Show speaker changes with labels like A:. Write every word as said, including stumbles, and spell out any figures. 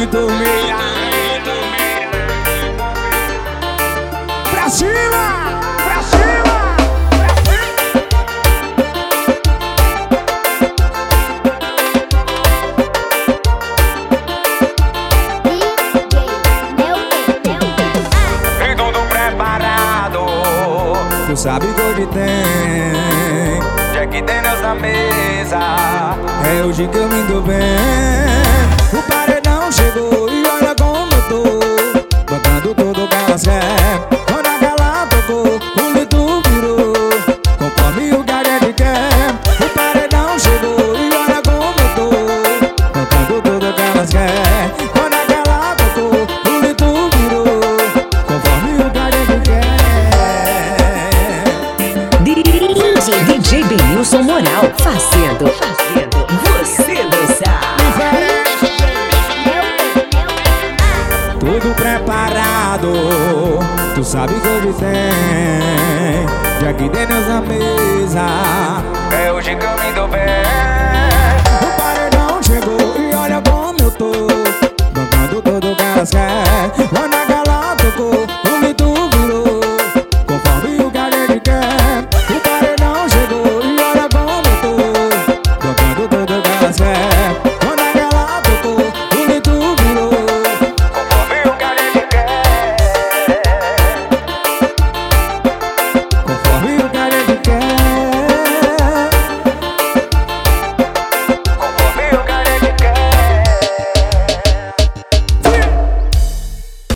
A: do meia. Pra cima, pra cima.
B: Vem tudo preparado.
A: Tu sabe que hoje tem
B: Jack Daniels na mesa.
A: É hoje que eu me dou bem. O paredão chegou e olha como eu tô, botando tudo que elas querem. Quando a gala tocou, o litro virou, conforme o que a gente quer. O paredão chegou e olha como eu tô, botando tudo que elas querem. Quando a gala tocou, o litro virou, conforme o que a gente quer.
C: D J Benilson Moral fazendo, fazendo você dançar.
A: Tudo preparado, tu sabe que hoje tem Jack Daniels na mesa.
B: É hoje que eu me dou bem.
A: O paredão chegou e olha como eu tô, bancando tudo que elas querem.